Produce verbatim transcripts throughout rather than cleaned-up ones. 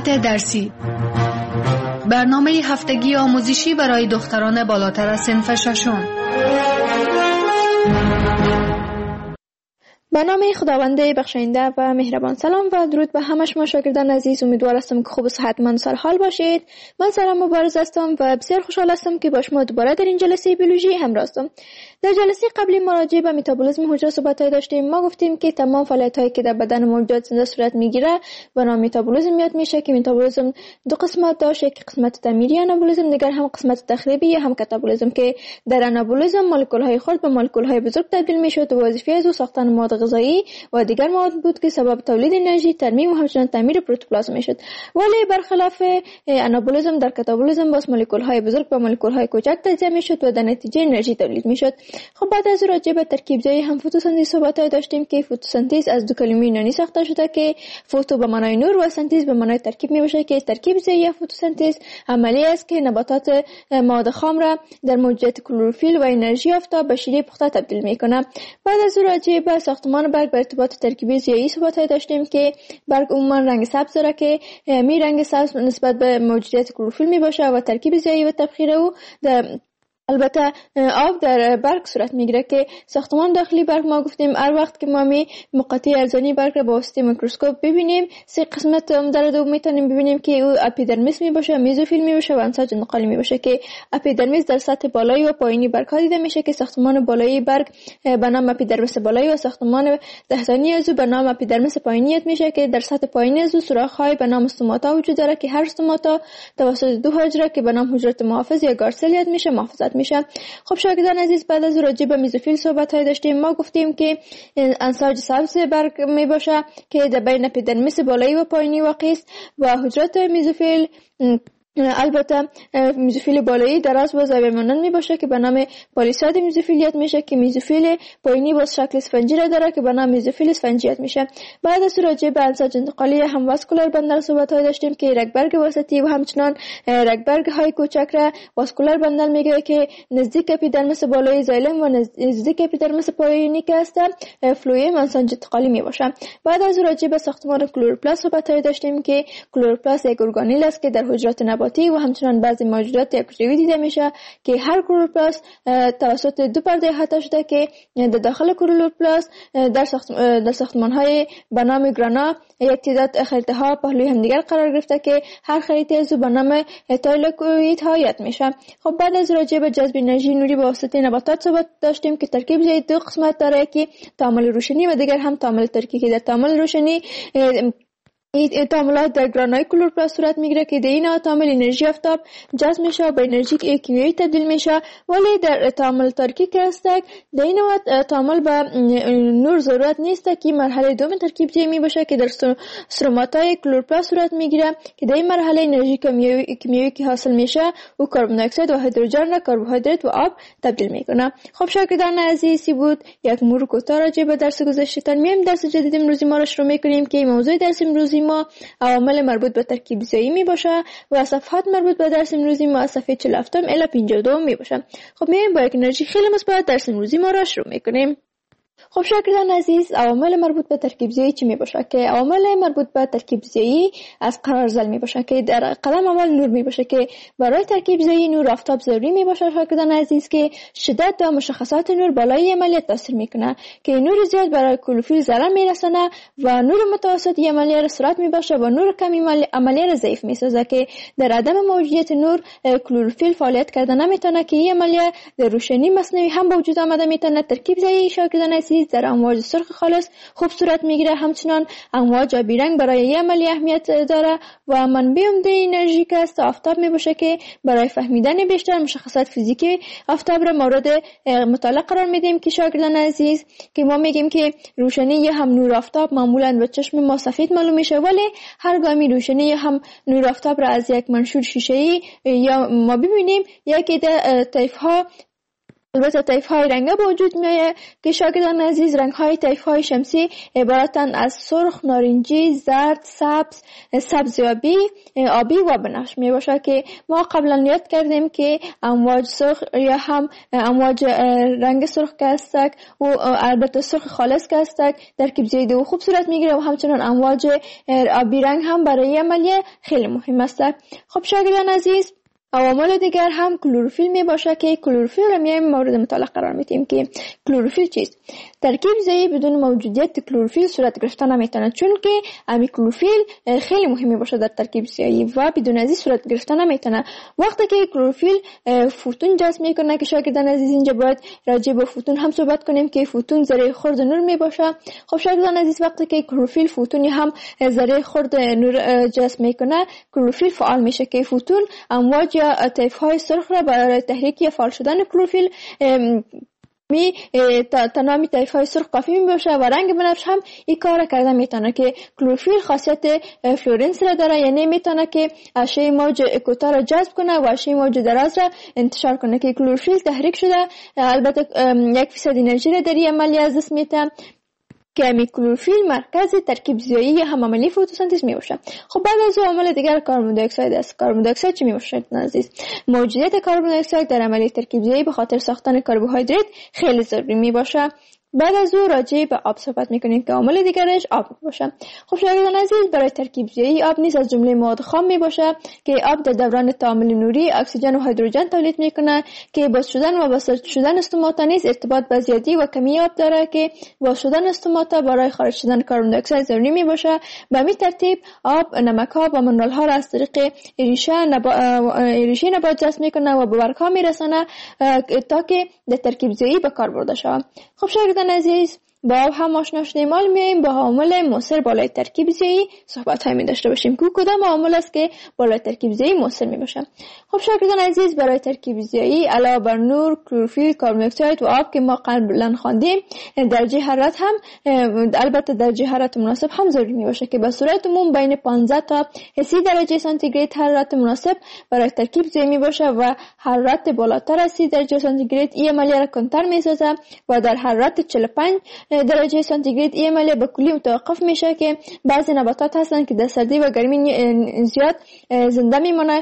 محیط درسی، برنامه هفتگی آموزشی برای دختران بالاتر از صنف ششم. به نام خداوند بخشاینده و مهربان. سلام و درود به همه شما شاگردان عزیز. امیدوار هستم که خوب و صحتمند سر حال باشید. من سرم مبارز هستم و بسیار خوشحال هستم که با شما دوباره در این جلسه بیولوژی همراه هستم. در جلسه قبلی مراجعه به متابولیسم حجره صحبت‌های داشتیم. ما گفتیم که تمام فعالیت‌هایی که در بدن موجودات زنده صورت میگیره به نام متابولیسم یاد میشه که متابولیسم دو قسمت داشته که قسمت تعمیری آنابولیسم، دیگر هم قسمت تخریبی یا هم کاتابولیسم که در آنابولیسم مولکول‌های خرد به مولکول‌های بزرگ تبدیل میشد و وظیفه از ساختن مواد غذایی و دیگر مواد بود که سبب تولید انرژی، ترمیم و همچنین تعمیر پروتوپلازم میشد. ولی برخلاف آنابولیسم در کاتابولیسم باز مولکول‌های بزرگ به مولکول‌های کوچک تجزیه میشد و در نتیجه انرژی تولید میشد. خب بعد از راجع به ترکیب زایی هم فتوسنتز صحبت داشتیم که فتوسنتز از دو کلمه یونانی ساخته شده که فوتو به معنای نور و سنتز به معنای ترکیب میباشه که ترکیب زایی یا فتوسنتز عملی است که نباتات مواد خام را در موجودیت کلروفیل و انرژی آفتاب به شیره پخته تبدیل میکنه. بعد از راجع به ساختمان برگ به ارتباط ترکیبی زایی صحبت داشتیم که برگ عموما رنگ سبز داره که می رنگ سبز نسبت به موجودیت کلروفیل میباشه و ترکیب زایی و تبخیر او در البته آب در برگ صورت میگیره که ساختمان داخلی برگ ما گفتیم هر وقت که ما می مقاطع ارزانی برگ را با واسطه میکروسکوپ ببینیم سه قسمت در دو میتونیم ببینیم که او اپیدرمیس میباشه، میزوفیل میباشه و انساج انتقالی میباشه که اپیدرمیس در سطح بالایی و پایینی برگ ها دیده میشه که ساختمان بالایی برگ به نام اپیدرمیس بالایی و ساختمان تحتانی از او به نام اپیدرمیس پایینی یاد میشه که در سطح پایینی از او سوراخ های به نام استوماتا وجود داره که هر استوماتا توسط دو حجره که به نام حجره محافظ یا گارسل یاد میشه محافظت میشه. خب شاگردان عزیز بعد از راجع به میزوفیل صحبت های داشتیم. ما گفتیم که انساج سبز برگ می باشه که در بین اپیدرمیس بالایی و پایینی واقع است و حجرات میزوفیل البته میزوفیل بالایی دراز و زاویه مانند می باشه که به نام پالیساد میزوفیل یاد میشه که میزوفیل پایینی باز شکل اسفنجی را داره که به نام میزوفیل اسفنجی یاد میشه. بعد از راجع به انساج انتقالی هم واسکولار بندل صحبت های داشتیم که رگبرگ وسطی و همچنان رگبرگ های کوچک را واسکولار بندل میگه که نزدیک اپیدرمیس بالایی زایلم و نزدیک اپیدرمیس پایینی که است فلویم انساج انتقالی می باشه. بعد از راجع به ساختمان کلوروپلاست صحبت های داشتیم که کلوروپلاست یک ارگانیل است که در حجرات نبات و همچنان بعضی موجودات یک حجروی دیده میشه که هر کلوروپلاست توسط دو پرده احاطه شده که در داخل کلوروپلاست در ساخت در ساختمان‌های به نام گرانا یک تعداد خریطه ها پهلوی همدیگر قرار گرفته که هر خریطه از به نام تایلوکوئید ها یاد میشه. خب بعد از راجع به جذب انرژی نوری به واسطه نباتات صحبت داشتیم که ترکیب زایی دو قسمت داره که تعامل روشنی و دیگر هم تعامل ترکی که در تعامل روشنی این تعاملات در گرانای کلوروپلاست صورت میگیره که در این تعامل انرژی آفتاب جذب میشه و به انرژی کیمیایی تبدیل میشه. ولی در تعامل ترکی که است در این تعامل به نور ضرورت نیست که مرحله دوم ترکیب زایی می باشه که در استروماتای کلوروپلاست صورت میگیره که در این مرحله انرژی کیمیایی که حاصل میشه و کربن دی اکساید و هیدروژن را کربوهیدرات و آب تبدیل میکنه. خب شاگردان عزیزی بود یک مرور کوتاه راجع به درس گذشته‌تان. میایم درس جدید امروزی ما را شروع میکنیم که موضوع درس امروزی ما عوامل مربوط به ترکیب زایی می باشه و صفحات مربوط به درس امروزی ما از صفحه چهل و هفت الی پنجاه و دو می باشه. خب میایم با یک انرژی خیلی مثبت درس امروزی ما را شروع میکنیم. خب شاگردان عزیز عوامل مربوط به ترکیب زایی چی می باشه که عوامل مربوط به ترکیب زایی از قرار زل می باشه که در قلم اول نور می باشه که برای ترکیب زایی نور آفتاب ضروری می باشه شاگردان عزیز که شدت و مشخصات نور بالای عملیات تاثیر میکنه که نور زیاد برای کلوروفیل ضرر میرسونه و نور متوسط عملیه را سرعت می باشه و نور کمی عملیه را ضعیف میسازه که در عدم موجودیت نور کلوروفیل فعالیت کرده نمیتونه که این عملیه در روشنی مصنوعی هم به وجود آمده میتونه. ترکیب زایی شاگردان عزیز در امواج سرخ خالص خوب صورت میگیره. همچنان امواج آبی رنگ برای این عملیه اهمیت داره و منبع عمده انرژی که است آفتاب میباشه که برای فهمیدن بیشتر مشخصات فیزیکی آفتاب را مورد مطالعه قرار میدیم که شاگردان عزیز که ما میگیم که روشنی هم نور آفتاب معمولا به چشم ما سفید معلوم میشه ولی هر گامی روشنی هم نور آفتاب را از یک منشور شیشه‌ای یا ما ببینیم یکی از طیف ها البته طیف های رنگه به وجود میآید که شاگردان عزیز رنگ های طیف های شمسی عبارتند از سرخ، نارنجی، زرد، سبز، سبزیابی، آبی و بنفش می باشد که ما قبلا یاد کردیم که امواج سرخ یا هم امواج رنگ سرخ که هستند و البته سرخ خالص که هستند ترکیب زیادی و خوب صورت میگیره و همچنان امواج آبی رنگ هم برای عملیه خیلی مهم است. خب شاگردان عزیز، عوامل دیگر هم کلروفیل می باشه که کلروفیل را میایم مورد مطالعه قرار میدیم که کلروفیل چیست. ترکیب ضعیف بدون موجودیت کلروفیل صورت گرفتن نمیتونه، چون که امی کلروفیل خیلی مهمی باشه در ترکیب ضعیف و بدون ازی صورت گرفتن نمیتونه. وقتی که کلروفیل فوتون جذب میکنه که شاگردان عزیز اینجا باید راجع به فوتون هم صحبت کنیم که فوتون ذره خرد نور می باشه. خب شاگردان عزیز، وقتی که کلروفیل فوتونی هم ذره خرد نور جذب میکنه کلروفیل فعال میشه که فوتون امواج یا طیف های سرخ را برای تحریک یا فعال شدن کلروفیل می تمام طیف های سرخ کافی می باشه و رنگ بنفش هم این کار کرده میتونه که کلروفیل خاصیت فلورنس را داره، یعنی میتونه که اشعه موج کوتاه را جذب کنه و اشعه موج دراز را انتشار کنه که کلروفیل تحریک شده البته یک فیصد انرژی را در این عملیه از دست میده که امی کلروفیل مرکز ترکیب ضیایی یا هم عملی فتوسنتز می باشه. خب بعد از عوامل دیگر کربن دی اکساید است. کربن دی اکساید چی می باشه عزیز؟ موجودیت کربن دی اکساید در عملیه ترکیب ضیایی به خاطر ساختن کربوهیدرات خیلی ضروری می باشه. بعد از او راجع به آب صحبت میکنیم که عامل دیگرش آب باشه. خب شاگردان عزیز، برای ترکیب ضیایی آب نیز از جمله مواد خام می باشه که آب در دوران تعامل نوری اکسیژن و هیدروژن تولید میکنه که باز شدن و بساط شدن استوماتا نیز ارتباط با زیادی و کمی آب داره که باز شدن استوماتا برای خارج شدن کربن دی اکساید ضروری می باشه. به همین ترتیب آب نمک ها و منرال ها را از طریق ریشه نبا... ریشه نبات جذب میکنه و به برگ ها میرسونه تا که در ترکیب ضیایی به کار برده شود. خب شاگردان عزیز، با آب هم آشنا شدیم، حالا میایم با عوامل مؤثر بالای ترکیب ضیایی صحبت های می داشته باشیم که کدام عوامل است که بالای ترکیب ضیایی مؤثر می باشه. خب شاگردان عزیز، برای ترکیب ضیایی علاوه بر نور، کلروفیل، کربن دی اکساید و آب که ما قبلا خواندیم، درجه حرارت هم البته درجه حرارت مناسب هم ضروری می باشه که به صورت عموم بین پانزده تا سی درجه سانتیگراد حرارت مناسب برای ترکیب ضیایی می باشه و حرارت بالاتر از سی درجه سانتیگراد این عملیه را کنتر می سازه و در حرارت چهل و پنج درجه سانتیگراد این عملیه به کلی متوقف میشه که بعضی نباتات هستن که در سردی و گرمی زیاد زنده میمونه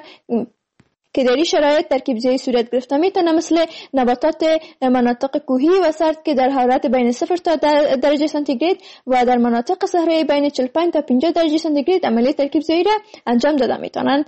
که در این شرایط ترکیب ضیایی صورت گرفته میتونه، مثل نباتات مناطق کوهی و سرد که در حرارت بین صفر تا درجه سانتیگراد و در مناطق صحرایی بین چهل و پنج تا پنجاه درجه سانتیگراد عملیه ترکیب ضیایی را انجام داده میتونن.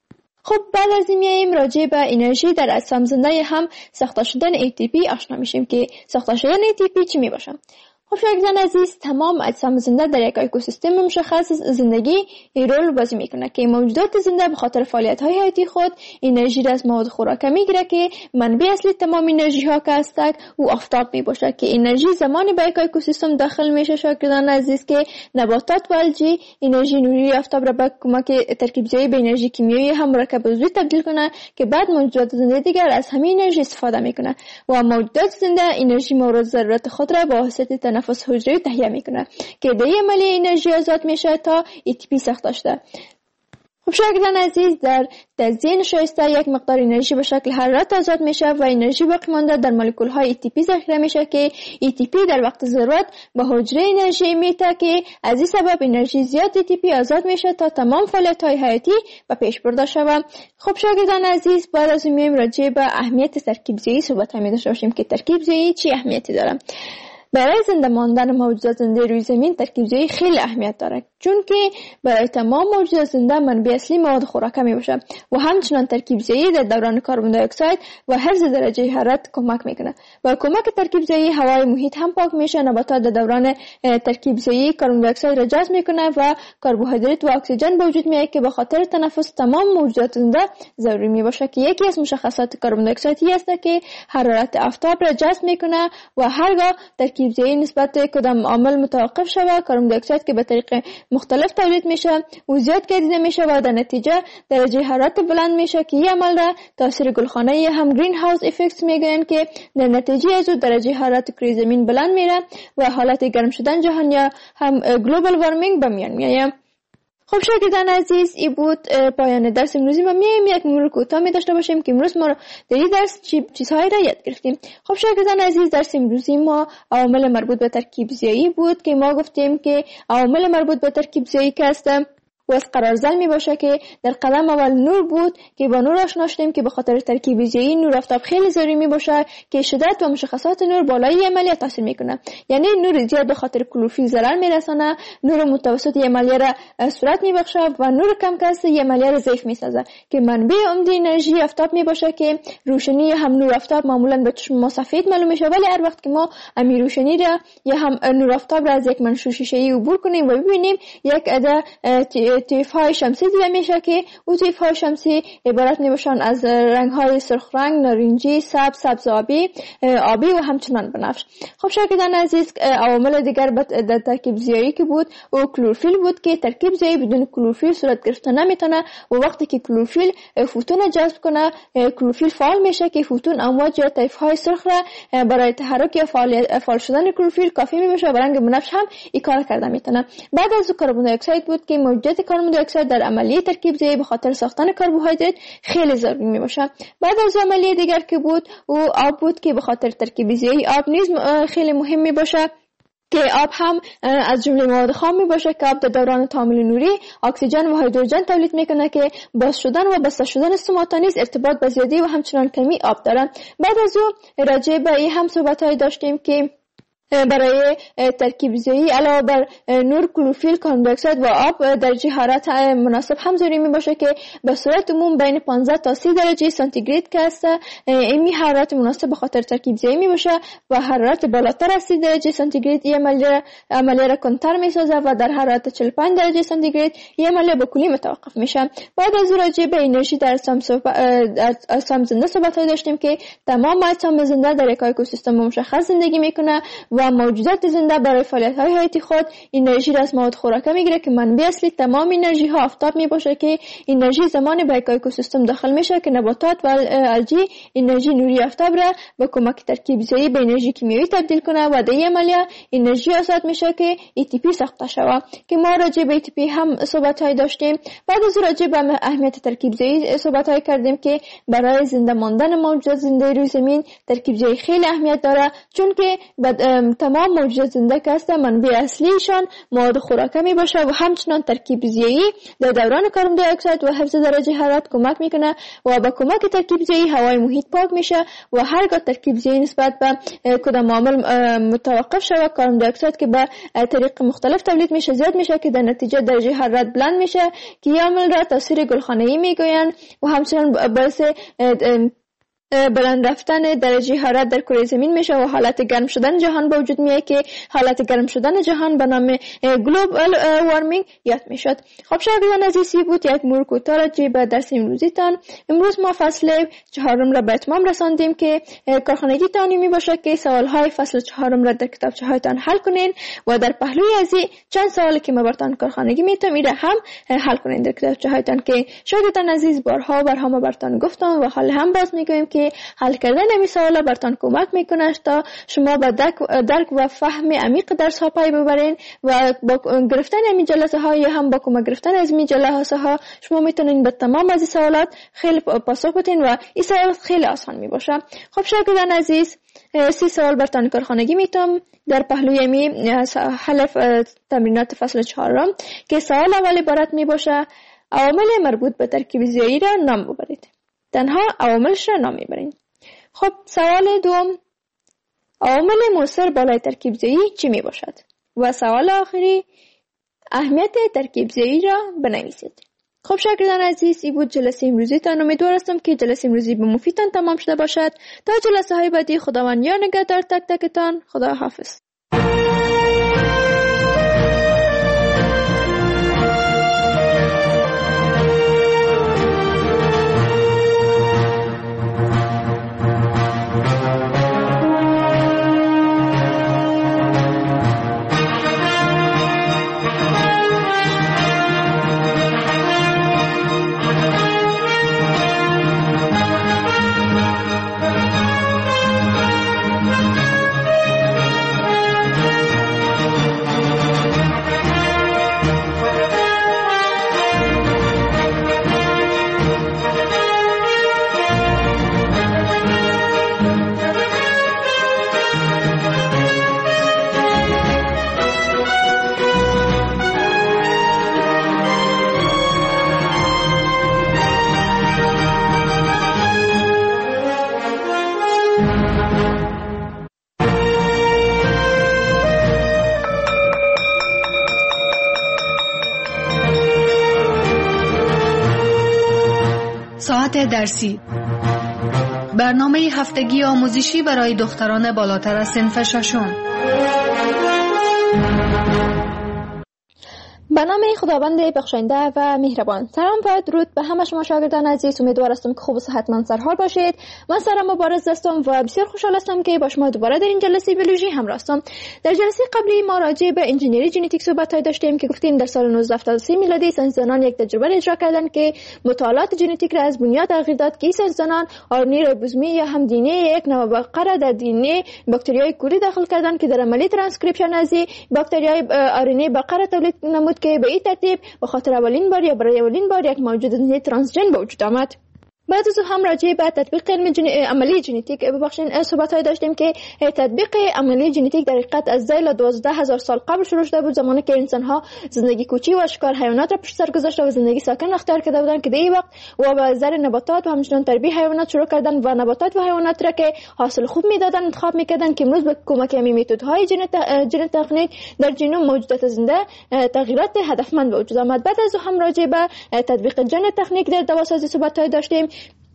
خب بعد از این میاییم راجع به انرژی در اجسام زنده هم ساخته شدن ای تی پی آشنا میشیم که ساخته شدن ای تی پی چی میباشه. خب شاگردان عزیز، تمام اجسام زنده در یک اکوسیستم مشخص زندگی رول بازی میکنه که موجودات زنده به خاطر فعالیت های حیاتی خود انرژی را از مواد خوراکه میگیره که منبع اصلی تمام انرژی ها که هستند او آفتاب میباشه که انرژی زمانی به یک اکوسیستم داخل میشه شاگردان عزیز که نباتات و الجی انرژی نوری آفتاب را به کمک ترکیب ضیایی به انرژی کیمیایی هم مرکب عضوی تبدیل کنه که بعد موجودات زنده دیگر از همین انرژی استفاده میکنه و موجودات زنده انرژی مورد ضرورت خود را با واسطه نفس حجری تهیه میکنه که در این عملیه انرژی آزاد میشه تا ای تی پی ساخته شده. خب شاگردان عزیز، در تزیین شایسته یک مقدار انرژی به شکل حرارت آزاد میشه و انرژی باقی مانده در مولکول های ای تی پی ذخیره میشه که ای تی پی در وقت ضرورت به حجره انرژی میده که از این سبب انرژی زیاد ای تی پی آزاد میشه تا تمام فعالیت های حیاتی به پیش برده شود. خب شاگردان عزیز، بعد از میایم راجع به اهمیت ترکیب ضیایی صحبت می داشته باشیم که ترکیب ضیایی چی اهمیتی داره. برای زنده ماندن موجودات زنده روی زمین ترکیب ضیایی خیلی اهمیت داره، چون که برای تمام موجودات زنده منبع اصلی مواد خوراکه می باشه و همچنان ترکیب ضیایی در دوران کربن دی اکساید و حفظ درجه حرارت کمک میکنه. با کمک ترکیب ضیایی هوای محیط هم پاک میشه. نباتات در دوران ترکیب ضیایی کربن دی اکساید را جذب میکنه و کربوهیدرات و اکسیژن به وجود میاد که به خاطر تنفس تمام موجودات زنده ضروری می باشه که یکی از مشخصات کربن دی اکساید است که حرارت آفتاب را جذب میکنه و هرگاه ترکیب ضیایی نسبت به کدام عامل متوقف شود کربن دی اکساید که به طریق مختلف تولید میشه و زیاد کردیده میشه و در نتیجه درجه حرارت بلند میشه که این عمل را تاثیر گلخانه یا هم گرین هاوس افکت میگن که در نتیجه از درجه حرارت کره زمین بلند میره و حالت گرم شدن جهان یا هم گلوبال وارمینگ به میان میاد. خب شاگردان عزیز، این بود پایان درس امروزی و میایم یک مرور کوتاه می داشته باشیم که امروز ما در این درس چیزهایی را یاد گرفتیم. خب شاگردان عزیز، درس امروزی ما عوامل مربوط به ترکیب زیایی بود که ما گفتیم که عوامل مربوط به ترکیب زیایی که هستند و از قرارزل می باشه که در قدم اول نور بود که با نور آشنا شدیم که به خاطر ترکیب زیایی نور آفتاب خیلی ضروری می باشه که شدت و مشخصات نور بالای عملیه تاثیر میکنه. یعنی نور زیاد به خاطر کلروفیل ضرر میرسانه، نور متوسط عملیه را صورت میبخشه و نور کم که است عملیه را ضعیف میسازه که منبع عمده انرژی آفتاب می باشه که روشنی هم نور آفتاب معمولا به چشم ما سفید معلوم میشه، ولی هر وقت که ما امی روشنی را یا هم نور آفتاب را از یک منشور شیشه‌ای عبور کنیم و ببینیم یک عده طیف های شمسی دیده میشه که او طیف های شمسی عبارت میباشن از رنگ های سرخ رنگ، نارنجی، سبز، سبز آبی، آبی و همچنان بنفش. خب شاگردان عزیز، عوامل دیگر در ترکیب زیایی که بود او کلروفیل بود که ترکیب زیایی بدون کلروفیل صورت گرفته نمیتونه و وقتی که کلروفیل فوتون جذب کنه کلروفیل فعال میشه که فوتون امواج یا طیف های سرخ را برای تحرک یا فعال شدن کلروفیل کافی میباشه و رنگ بنفش هم این کار کرده میتونه. بعد از کربن دی اکساید بود که موجودیت کربن دی اکساید در عملیه ترکیب زیایی به خاطر ساختن کربوهیدرات خیلی ضروری میباشه. بعد از عملیه دیگر که بود او آب بود که به خاطر ترکیب زیایی آب نیز خیلی مهم میباشه که آب هم از جمله مواد خام میباشه که آب در دوران تعامل نوری اکسیژن و هیدروژن تولید میکنه که باز شدن و بسته شدن سوماتا نیز ارتباط به زیادی و همچنان کمی آب داره. بعد از او راجع به این هم صحبت‌های داشتیم که برای ترکیب زیایی علاوه بر نور، کلروفیل، کربن دی اکساید و آب درجه حرارت مناسب هم ضروری می باشه که به صورت عموم بین پانزده تا سی درجه سانتیگراد که است. این حرارت مناسب به خاطر ترکیب زیایی می باشه و حرارت بالاتر از سی درجه سانتیگراد این عملیه عملیه را کنتر می سازه و در حرارت چهل و پنج درجه سانتیگراد این عملیه به کلی متوقف میشه. بعد از راجع به انرژی در اجسام زنده صحبت داشتیم که تمام اجسام زنده در یک اکوسیستم مشخص زندگی میکنه و موجودات زنده برای فعالیت‌های حیاتی خود انرژی را از مواد خوراکه میگیره که منبع اصلی تمام انرژی ها آفتاب میباشه که انرژی زمانی به یک اکوسیستم داخل میشه که نباتات و الجی انرژی نوری آفتاب را به کمک ترکیب زیایی به انرژی کیمیایی تبدیل کنه و در این عملیه انرژی آزاد میشه که ای تی پی ساخته شود که ما راجع به ای تی پی هم صحبت‌های داشتیم. بعد از راجع به اهمیت ترکیب زیایی صحبت‌های کردیم که برای زنده ماندن موجودات زنده روی زمین ترکیب زیایی خیلی اهمیت داره، چون که تمام موجودات زنده که هستند منبع اصلیشان مواد خوراکه می باشه و همچنان ترکیب زیایی در دوران کربن دی اکساید و حفظ درجه حرارت کمک میکنه و با کمک ترکیب زیایی هوای محیط پاک میشه و هرگاه ترکیب زیایی نسبت به کدام عامل متوقف شود کربن دی اکساید که به طریق مختلف تولید میشه زیاد میشه که در نتیجه درجه حرارت بلند میشه که این عامل را تاثیر گلخانه‌ای میگویند و همچنان باعث بلند رفتن درجه حرارت در کره زمین میشه و حالت گرم شدن جهان به وجود میاد که حالت گرم شدن جهان به نام گلوبال وارمینگ یاد میشد. خب شاگردان عزیزی بود یک مرور کوتاه راجع به درس امروزیتان. امروز ما فصل چهارم را به اتمام رساندیم که کارخانگی تانی می باشه که سوالهای فصل چهارم را در کتابچه هایتان حل کنین و در پهلوی از چند سوالی که ما براتون کارخانگی میتونم ایره هم حل کنین در کتابچه هایتان که شاگردان عزیز بارها بارها ما براتون گفتم و حال هم باز میگویم که حل کردن این سوالا براتون کمک میکنه تا شما به درک و فهم عمیق درس ها پی ببرین و با گرفتن این جلسه ها یا هم با کمک گرفتن از این جلسه ها شما میتونین به تمام از سوالات خیلی پاسخ بدین و این سوالات خیلی آسان میباشه. خب شاگردان عزیز، سی سوال براتون کارخانگی میتونم در پهلوی می حل تمرینات فصل چهارم که سوال اول عبارت میباشه عوامل مربوط به ترکیب زیایی را نام ببرید. تنها عواملش را نام میبرین. خب سوال دوم، عوامل مؤثر بالای ترکیب زیایی چی می باشد؟ و سوال آخری، اهمیت ترکیب زیایی را بنویسید. خب شاگردان عزیز، این بود جلسه امروزی تان. امیدوار هستم که جلسه امروزی به مفیدتان تمام شده باشد. تا جلسه های بعدی خداوند یار نگهدار تک تکتان. خدا حافظ. تغییرات درسی. برنامه هفتگی آموزشی برای دختران بالاتر از صنف ششم. به نام خداوند بخشنده و مهربان. سلام و درود به همه شما شاگردان عزیز. امیدوار هستم که خوب و صحتمند سرحال باشید. من سارا مبارز هستم و بسیار خوشحال هستم که با شما دوباره در این جلسه بیولوژی همراه هستم. در جلسه قبلی ما راجع به انجینری ژنتیک صحبت داشتیم که گفتیم در سال نوزده هفتاد و سه میلادی ساینسدانان یک تجربه اجرا کردند که مطالعات ژنتیک را از بنیاد تغییر داد که ساینسدانان آرنی ریبوزومی یا هم دی ان ای یک نوع بقره در دی ان ای باکتریای کوری داخل کردند که در عملی ترانسکریپشن از باکتریای آرنی بقره تولید نمود که به این ترتیب به خاطر اولین بار یا برای اولین بار یک موجود ترانسژن به وجود آمد. بعد از هم راجع به تطبیق علم جن... عملی ژنتیک ببخشید صحبت‌های داشتیم که تطبیق عملی ژنتیک در حقیقت از ذیل دوازده هزار سال قبل شروع شده بود، زمانی که انسان‌ها زندگی کوچی و شکار حیوانات را پشت سر گذاشته و زندگی ساکن اختیار کرده بودند که در این وقت و به زر نباتات و همچنین تربیت حیوانات شروع کردن و نباتات و حیوانات را که حاصل خوب میدادن انتخاب میکردن که امروز به کمک همین متدهای ژن تکنیک در ژنوم موجودات زنده تغییرات هدفمند به وجود آمد. بعد از هم راجع به تطبیق ژن تکنیک در دواسازی صحبت‌های داشتیم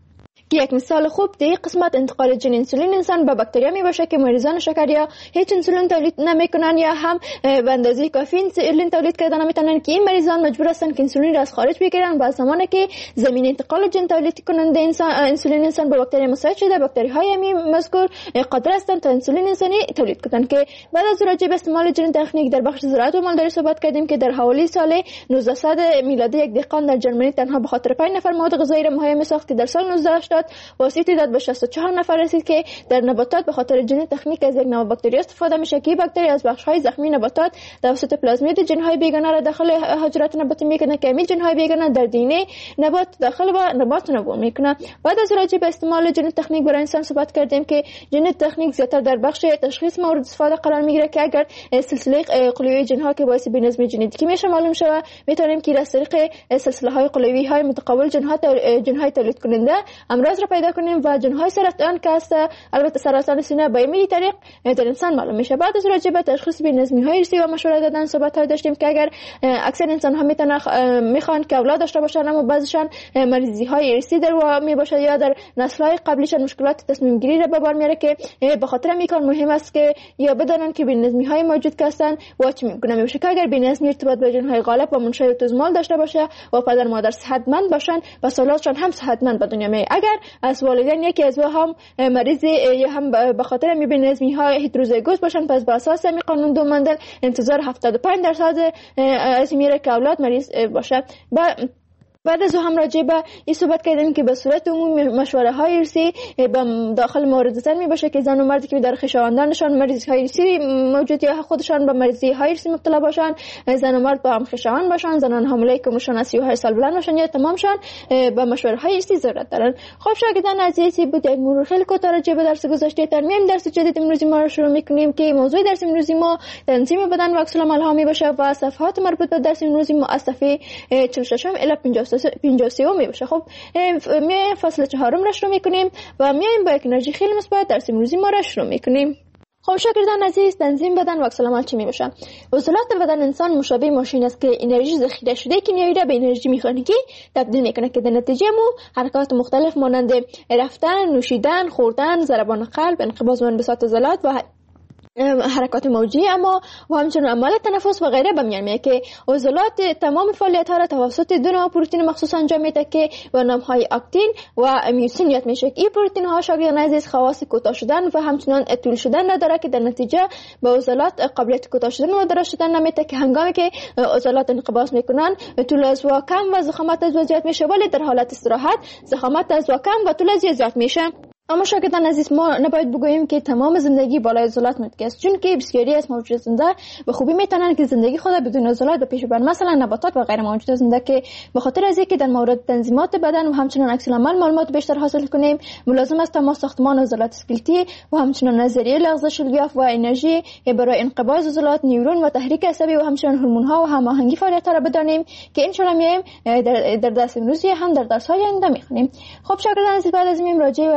که یک مثال خوب در قسمت انتقال ژن انسولین انسان به باکتریا می باشه که مریضان شکریا هیچ انسولین تولید نمیکنن یا هم به اندازه کافی انسولین تولید کردن نمیتونن که این مریضان مجبور هستن که انسولین را از خارج بگیرن و زمانی که زمین انتقال ژن تولید کننده انسان انسولین انسان به باکتریا مساعد شده باکتری های همین مذکور قادر هستند تا انسولین انسانی تولید کنند. که بعد از راجع به استعمال ژن تکنیک در بخش زراعت و مالداری صحبت کردیم که در حوالی سال نوزده صد میلادی یک دهقان در ژرمنی تنها به خاطر پنج نفر مواد غذایی را مهیا ساخت که در سال نوزده هشتاد واسطه داد به شصت و چهار نفر رسید که در نباتات به خاطر ژن تکنیک از یک نوع باکتری استفاده میشه که باکتری از بخش‌های زخمی نباتات توسط پلازمید ژن‌های بیگانه را داخل حجرات نباتی میکنه که همین ژن‌های بیگانه در دی ان ای نبات داخل و نبات نمو میکنه. بعد از راجع به استعمال ژن تکنیک برای انسان صحبت کردیم که ژن تکنیک زیاتر در بخش تشخیص مورد استفاده قرار میگیره که اگر سلسله قلوی ژن‌ها که باعث بی‌نظمی ژنتیکی میشه معلوم شود میتونیم که از طریق سلسله‌های قلوی های متقابل ژن‌ها ژن‌های تولید کننده امراض را پیدا کنیم و ژن‌های سرطان که است البته سرطان سینه به این طریق در انسان معلوم میشه. بعد از راجع به تشخیص بی‌نظمی‌های ارثی و مشوره دادن صحبت‌ها داشتیم که اگر اکثر انسان‌ها میتونن میخوان که اولاد داشته باشن اما بعضیشان مریضی‌های ارثی در می باشه یا در نسل‌های قبلیشان مشکلات تصمیم گیری را به بار میاره که به خاطر این کار مهم است که یا بدانن که بی‌نظمی‌های موجود که هستن و چه میگونه میشه که اگر بی‌نظمی ارتباط با ژن‌های غالب و منشأ اتوزمال داشته باشه و پدر مادر صحتمند باشن و اولادشان هم صحتمند به دنیا میاد. اگر از والدین یکی از هم مریض یا هم به خاطر بی‌نظمی ها هتروزیگوس باشن پس به اساس همین قانون دو مندل انتظار هفتاد و پنج درصد از میره که اولاد مریض باشه. بعد از هم راجع به این صحبت کردیم که به صورت عمومی مشوره های ارثی داخل مورد زن می باشه که زن و مردی که در خویشاوندانشان مریضی های ارثی موجود یا خودشان به مریضی های ارثی مبتلا باشن، زن و مرد با هم خویشاوند باشن، زنان حامله که عمرشان از سی و هشت سال بلند باشن یا تمامشان به مشوره های ارثی ضرورت دارن. خب شاگردان عزیزی بود یک مرور خیلی کوتاه راجع به درس گذشته. ترمیم درس جدید امروزی ما رو شروع می‌کنیم که موضوع درس امروزی ما تنظیم بدن و عکس العمل ها می باشه و صفحات مربوط به درس امروزی ما از صفحه چهل و شش الی پنجاه و سه می باشه. خب می فصل چهارم را شروع میکنیم و میایم با یک انرژی خیلی مثبت درس امروزی ما را شروع میکنیم. خب شاگردان عزیز تنظیم بدن و عکس العمل چی می باشه؟ عضلات بدن انسان مشابه ماشین است که انرژی ذخیره شده کنیایی را به انرژی مکانیکی تبدیل میکنه که در نتیجه مو حرکات مختلف مانند رفتن، نوشیدن، خوردن، ضربان قلب، انقباض و انبساط عضلات و حرکات موجی اما و همچنین عمل تنفس و غیره به میان میاد که عضلات تمام فعالیت ها را توسط دو نوع پروتئین مخصوص انجام میده که به نام های اکتین و میوسین یاد میشه. این پروتئین ها شاگردان عزیز خواص کوتاه شدن و همچنین طول شدن نداره که در نتیجه به عضلات قابلیت کوتاه شدن و دراز شدن نمیده که هنگامی که عضلات انقباض میکنن طول از و کم و ضخامت از زیاد میشه، ولی در حالت استراحت ضخامت از و کم و طول از زیاد میشه. اما شاگردان عزیز ما نباید بگوییم که تمام زندگی بالای عضلات ممکن است، چون که بسیاری از موجودات زنده به خوبی میتونن که زندگی خود بدون عضلات به پیش ببرن، مثلا نباتات و غیر موجودات زنده که به خاطر از اینکه در مورد تنظیمات بدن و همچنین عکس العمل معلومات بیشتر حاصل کنیم ملازم است ما ساختمان عضلات اسکلتی و همچنین نظریه لغزش الیاف و انرژی برای انقباض عضلات، نیورون و تحریک عصبی و همچنین هورمون ها و هماهنگی فعالیت را بدانیم که ان شاء الله میایم در درس امروزی هم در درس های آینده میخونیم. خب شاگردان عزیز بعد از این راجع به عضلات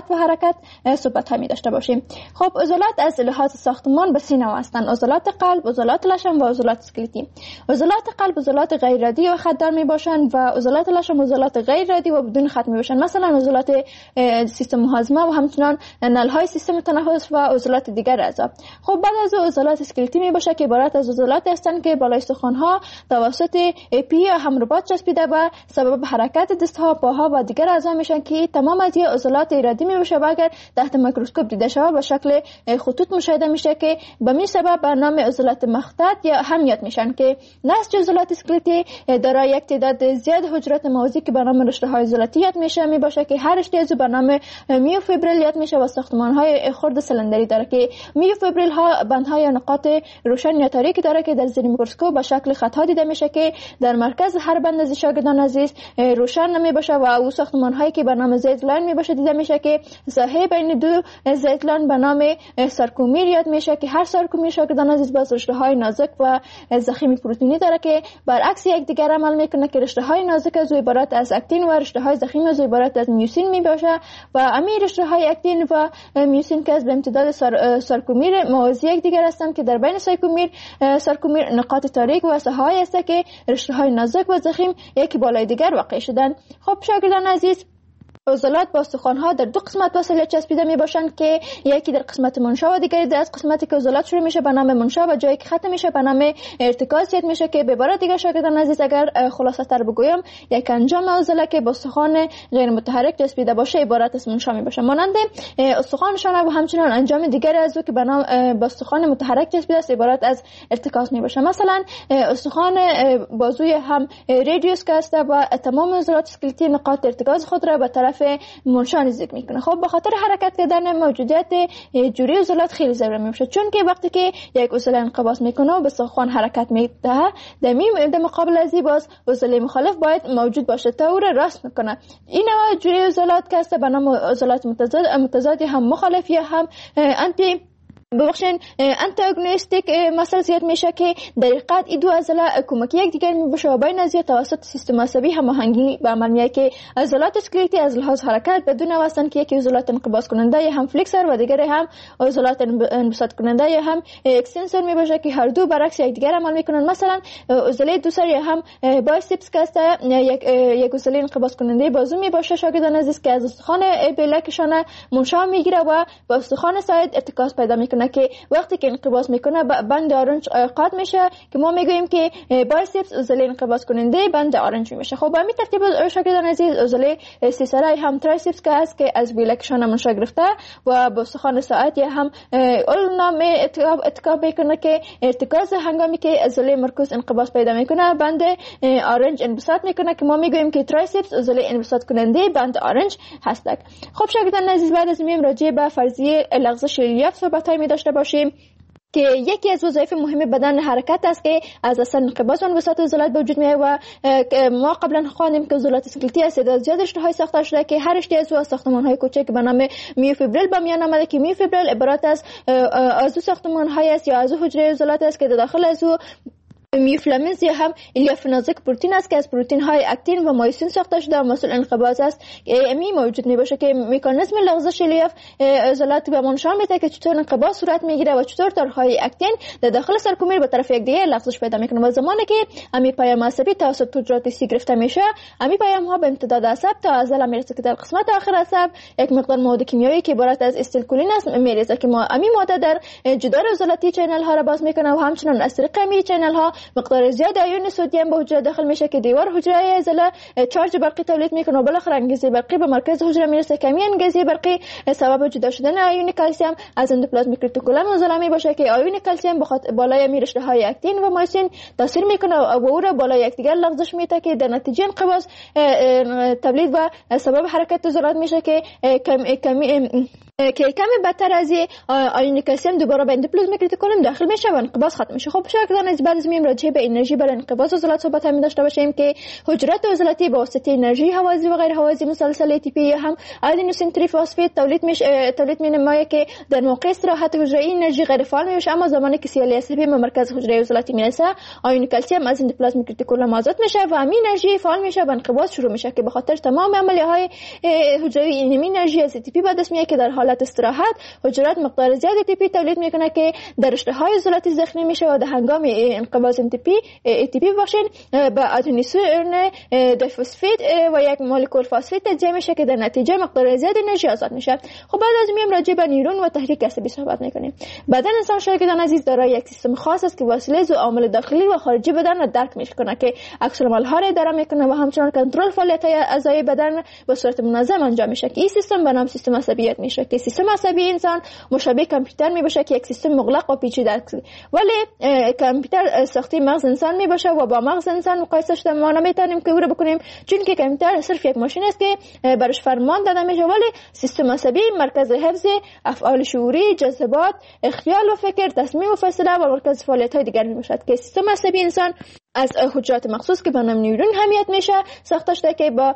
عضلات و حرکت صحبت همی داشته باشیم. خب عضلات از لحاظ ساختمان به سه نوع هستند: عضلات قلب، عضلات لشم و عضلات اسکلتی. عضلات قلب عضلات غیر ردی و خطدار می باشند و عضلات لشم عضلات غیر ردی و بدون خط می باشند، مثلا عضلات سیستم هاضمه و همچنان نلهای سیستم تنفس و عضلات دیگر اعضا. خب بعد از عضلات اسکلتی می باشه که عبارت از عضلات هستند که بالای استخوان ها توسط پی یا همرباط چسبیده و سبب حرکت دست ها، پاها و دیگر اعضا میشن که تمام از این عضلات ردی می باشه و اگر تحت میکروسکوپ دیده شود به شکل خطوط مشاهده میشه که به این سبب به نام عضلات مخطط یا هم یاد میشن که نسج عضلات اسکلتی دارای یک تعداد زیاد حجرات موازی که به نام رشته های عضلاتی یاد میشه می باشه که هر رشته از به نام میوفیبریل یاد میشه و ساختمان های خرد سلندری داره که میوفیبریل ها بندهای یا نقاط روشن یا تاریک داره که در زیر میکروسکوپ به شکل خط ها دیده میشه که در مرکز هر بند از شاگردان عزیز روشن نمی باشه و او ساختمان هایی که به نام زید لاین می باشه دیده میشه که ساحه بین دو زید لاین به نام سارکومیر یاد میشه که هر سارکومیر شاگردان عزیز باز رشته های نازک و ضخیم پروتئینی داره که برعکس یکدیگر عمل میکنه که رشته های نازک از عبارت از اکتین و رشته های ضخیم از عبارت از میوسین می باشه و امیر رشته های اکتین و میوسین که از به امتداد سار، سارکومیر موازی یکدیگر هستند که در بین سارکومیر سارکومیر نقاط تاریک و ساحه‌ای است که رشته های نازک و ضخیم یکی بالای دیگر واقع شدند. خب شاگردان عزیز، عضلات با استخوان‌ها در دو قسمت وصل چسبیده می باشند که یکی در قسمت منشا و دیگری در از قسمتی که عضلات شروع میشه به نام منشا و جایی که ختم میشه به نام ارتکاز یاد میشه که به عبارت دیگر شاگردان عزیز اگر خلاصه تر بگویم یک انجام عضله که با استخوان غیر متحرک چسبیده باشه عبارت از منشا می باشه، مانند استخوان شانه و همچنان انجام دیگری از او که به نام با استخوان متحرک چسبیده است عبارت از ارتکاز می باشه. مثلا استخوان بازوی هم رادیوس که است و تمام عضلات اسکلتی نقاط ارتکاز خود را به طرف منشا نزدیک میکنه. خب به خاطر حرکت کردن موجودیت جوری عضلات خیلی ضروری میشه، چون که وقتی که یک عضله انقباض میکنه و به استخوان حرکت میده در مقابل از این باز عضله مخالف باید موجود باشه تا او را راست میکنه. این نوع جوری عضلات که است به نام عضلات متضاد متضاد هم مخالف یا هم انتی ببخشین انتاگونیستیک مثلا زیاد میشه که در حقیقت این دو عضله کمکی یکدیگر میباشه و بین از توسط سیستم عصبی هماهنگی به عمل میاد که عضلات اسکلتی از لحاظ حرکت بدون واسطه که یکی عضلات انقباض کننده یا هم فلکسور و دیگری هم عضلات انبساط کننده یا هم اکستنسور میباشه که هر دو برعکس یکدیگر عمل میکنن. مثلا عضله دوسر یا هم بایسپس که است یک یک عضله انقباض کننده بازو میباشه شاگردان عزیز که از استخوان بلکشانه منشا میگیره و با استخوان ساعد ارتکاز پیدا میکنه که وقتی که انقباض میکنه بند آرنج قاط میشه که ما میگوییم که بایسپس عضله انقباض کننده بند آرنج میشه. خب به همین ترتیب شاگردان عزیز عضله سیسرای هم ترایسپس که است که از بلکشانه منشا گرفته و با استخوان ساعد یا هم اولنا اتکاب میکنه که ارتکاز هنگامی که عضله مرکز انقباض پیدا میکنه بند آرنج انبساط میکنه که ما میگوییم که ترایسپس عضله انبساط کننده بند آرنج هستند. خب شاگردان عزیز بعد از میم راجع به فرضیه لغزش ریلیف صحبت‌های می داشته باشیم که یکی از وظایف مهم بدن حرکت است که از اصل انقباض و انبساط عضلات به وجود میاد و ما قبلا خواندیم که عضلات اسکلتی از تعداد زیاد رشته‌های ساخته شده که هر رشته از او ساختمان‌های کوچک به نام میوفیبریل به میان آمده که میوفیبریل عبارت از عضو ساختمان‌های است یا عضو حجره عضلات است که در داخل از او میوفلامینز یا هم الیاف نازک پروتئین است که از پروتئین های اکتین و مایوسین ساخته شده و مسئول انقباض است که امی موجود میباشه که مکانیزم لغزش الیاف عضلات به ما نشان میده که چطور انقباض صورت میگیره و چطور تارهای اکتین در داخل سرکومیر به طرف یکدیگر لغزش پیدا میکنه و زمانی که امی پیام عصبی توسط حجرات سی گرفته میشه امی پیام ها به امتداد عصب تا عضله میرسه که در قسمت آخر عصب یک مقدار مواد کیمیایی که عبارت از استیلکولین است میرسه که ما امی ماده در جدار عضلاتی چینل ها را باز میکنه و همچنین از طریق امی چینل ها مقدار زیاد آیون سدیم به حجره داخل میشه که دیوار حجره عضله چارج برقی تولید میکنه و بالاخره انگیزه برقی به مرکز حجره میرسه که همین انگیزه برقی سبب جدا شدن آیون کلسیم از اندوپلازمیک رتیکولوم عضله میباشه که آیون کلسیم بخاطر بالای میرشته های اکتین و مایوسین تاثیر میکنه و او را بالای یکدیگر لغزش میده که در نتیجه انقباض تولید و سبب حرکت عضلات میشه که کمی که کمی بدتر از آیون کلسیم دوباره به اندوپلازمیک رتیکولوم داخل میشه و انقباض ختم میشه. خب شاگردان از بعد از میام راجع به انرژی برای انقباض عضلات صحبت هم داشته باشیم که حجرات عضلاتی با واسطه انرژی حوازی و غیر حوازی مسلسل ای تی پی هم آدنوسین تریفسفات تولید میشه تولید می‌نماید که در موقع استراحت حجره انرژی غیر فعال میشه، اما زمانی که سی ال اس پی به مرکز حجره عضلاتی میرسه آیون کلسیم از اندوپلازمیک رتیکولوم آزاد میشه و همین انرژی فعال میشه و انقباض شروع میشه که به خاطر تمام عملیه‌های حجروی این انرژی از ای تی پی به دست میاد که در حالت استراحت حجرات مقدار زیاد ای تی پی تولید میکنه که در رشته‌های عضلاتی زخمی میشه و در هنگام انقباض ای تی پی ای تی پی بخشین به آدنوسین دیفسفات و یک مولکول فسفات تجزیه میشه که در نتیجه مقدار زیاد انرژی آزاد میشه. خب بعد از میام راجع به نیورون و تحریک عصبی صحبت میکنیم. بدن انسان شاگردان عزیز دارای یک سیستم خاص است که وسیله ذو عامل داخلی و خارجی بدن را درک میکنه که عکس العمل‌ها را اداره میکنه و همچنین کنترل فعالیت‌های اعضای بدن به صورت منظم انجام میشه که این سیستم به نام سیستم عصبیت میشه که سیستم عصبی انسان مشابه کامپیوتر میباشه که یک سیستم مغلق و پیچیده است، ولی کامپیوتر ساخته مغز انسان میباشه و با مغز انسان مقایسه شده ما نمیتونیم که او را بکنیم، چون که کامپیوتر صرف یک ماشین است که برش فرمان داده میشه، ولی سیستم عصبی مرکز حفظ افعال شعوری، جذبات، خیال و فکر، تصمیم و فیصله و مرکز فعالیت‌های دیگر میباشد که سیستم عصبی انسان از حجرات مخصوص که به نام نیورون حمیت میشه ساخته شده که با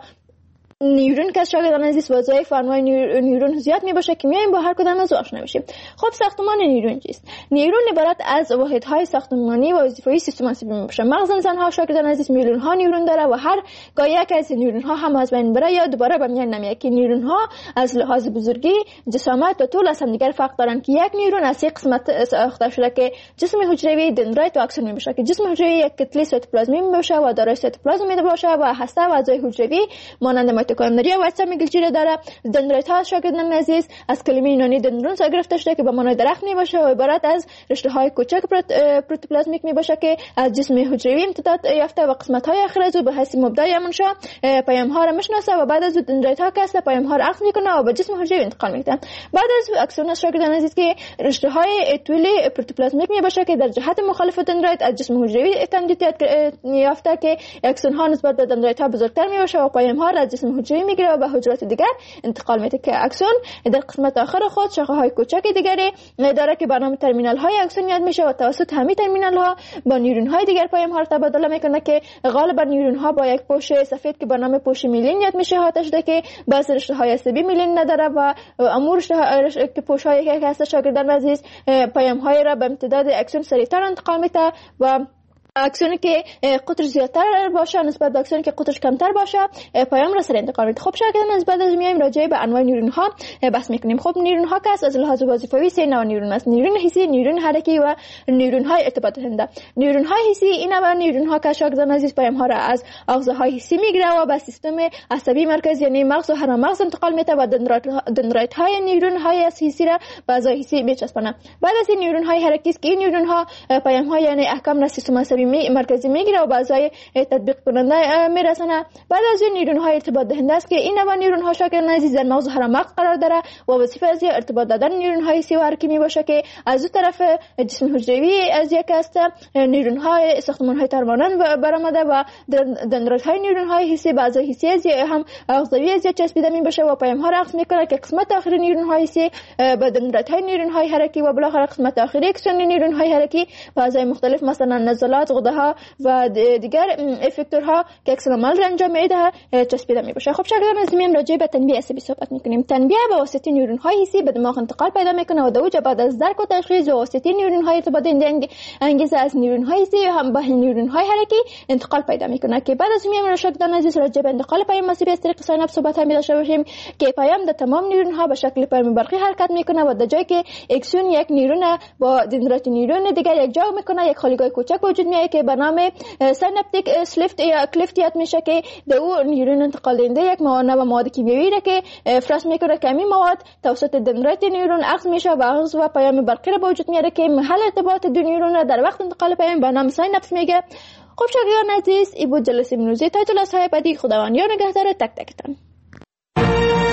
نیورون که شاگردان عزیز وظایف و انواع نیورون زیاد میباشه که میایم با هر کدام از آشنا میشیم. خب ساختمان نیورون چیست؟ نیورون عبارت از واحدهای ساختمانی و وظیفه‌ای سیستم عصبی میباشه. مغز انسان ها شاگردان عزیز میلیون ها نیورون داره و هر گاه یک از نیورون ها هم از بین بره یا دوباره به میان نمیاد که نیورون ها از لحاظ بزرگی، جسامت و طول از هم دیگر فرق دارن که یک نیورون از سه قسمت ساخته شده که جسم حجروی، دندرایت و اکسون میباشه که جسم حجروی یک کتله سایتوپلازمی میباشه و دارای سایتوپلازم میباشه و هسته و اعضای حجروی مانند میتوکندری و اجسام گلچی داره. دندرایت ها شاگردان عزیز از کلمه یونانی دندرون گرفته شده که به معنای درخت میباشه و عبارت از رشته های کوچک پروتوپلازمیک میباشه که از جسم حجروی امتداد یافته و قسمت های آخر از او به حیث مبدأ منشا پیام ها را میشناسه و بعد از دندرایت ها کسته پیام ها را عقد میکنه و به جسم حجروی انتقال میده. بعد از اکسون شاگردان عزیز که رشته های طولی پروتوپلازمیک میباشه که در جهت مخالف دندرایت از جسم حجروی تمدید یافته که اکسون ها نسبت به دندرایت ها بزرگتر میباشه و پیام ها را از جسم حجروی میگیره و به حجرات دیگر انتقال میده که اکسون در قسمت آخر خود شاخه های کوچک دیگری داره که به نام ترمینال های اکسون یاد میشه و توسط همین ترمینال ها با نیورون های دیگر پیام ها را تبادله میکنه که غالبا نیورون ها با یک پوش سفید که به نام پوش میلین یاد میشه ها شده که بعضی رشته های عصبی میلین نداره و امور که پوش های که هست شاگردان عزیز پیام های را به امتداد اکسون سریعتر انتقال میده و اکسونی که قطر زیادتر باشه نسبت به اکسونی که قطرش کمتر باشه پیام را سریع انتقال میده. خب شاگردان از بعد از میایم راجع به انواع نیورون ها بحث میکنیم. خب نیورون ها که از لحاظ وظیفوی سه نوع نیورون است: نیورون حسی، نیورون حرکی و نیورون های ارتباط دهنده. نیورون های حسی این نوع نیورون ها که شاگردان عزیز پیام ها را از آغاز های حسی میگیره و به سیستم عصبی مرکزی یعنی مغز و هرم مغز انتقال میده و دندرایت های نیورون های حسی را به اعضای حسی میچسبونه. بعد از این نیورون های حرکی است که این نیورون ها پیام ها یعنی احکام را سیستم عصبی می مرکزی میگیره و بعضای تطبیق کننده میرسونه. بعد از این نیورون های ارتباط دهنده است که این نوع نیورون ها شاگردان عزیز در مغز هرم مغز قرار داره و وظیفه از ارتباط دادن نیورون های حسی و حرکی میباشه که از اون طرف جسم حجروی از یک است نیورون های ساختمان های ترمانند برآمده و دندرایت های نیورون های حسی به اعضای حسی از هم اعضایی از چسبیده میباشه و پیام ها را عکس میکنه که قسمت آخری نیورون های حسی به دندرایت های نیورون های حرکی و بالاخره قسمت آخری اکسون نیورون های حرکی به اعضای مختلف مثلا نزلات، غده ها و دیگر افکتورها که عکس العمل را انجام میده چسبیده میباشه. خب شاگردان از میام راجع به تنبیه عصبی صحبت میکنیم. تنبیه به واسطه نیورون های حسی به دماغ انتقال پیدا میکنه و دوجه بعد از درک و تشخیص و واسطه نیورون های ارتباط دهنده انگیزه از نیورون های حسی هم به نیورون های حرکی انتقال پیدا میکنه که بعد از میام شاگردان عزیز راجع به انتقال پیام عصبی از طریق سایناپس صحبت هم داشته باشیم که پیام در تمام نیورون ها به شکل پیام برقی حرکت میکنه و در جایی که اکسون یک نیورون با دندرایت نیورون دیگر یک جا میکنه یک خالیگاه کوچک وجود میاد که به نام سیناپتیک سلیفت یا کلیفت یاد میشه که در او نیورون انتقال دهنده یک مواد و مواد کیمیایی را که افراز میکنه که همین مواد توسط دندرایت نیورون عکس میشه و عکس و پیام برقی را به وجود میاره که محل ارتباط دو نیورون را در وقت انتقال پیام به نام سیناپس میگه. خب شاگردان عزیز این بود جلسه امروزی. تا جلسه های بعدی خداوند یار نگهدار تک تکتان.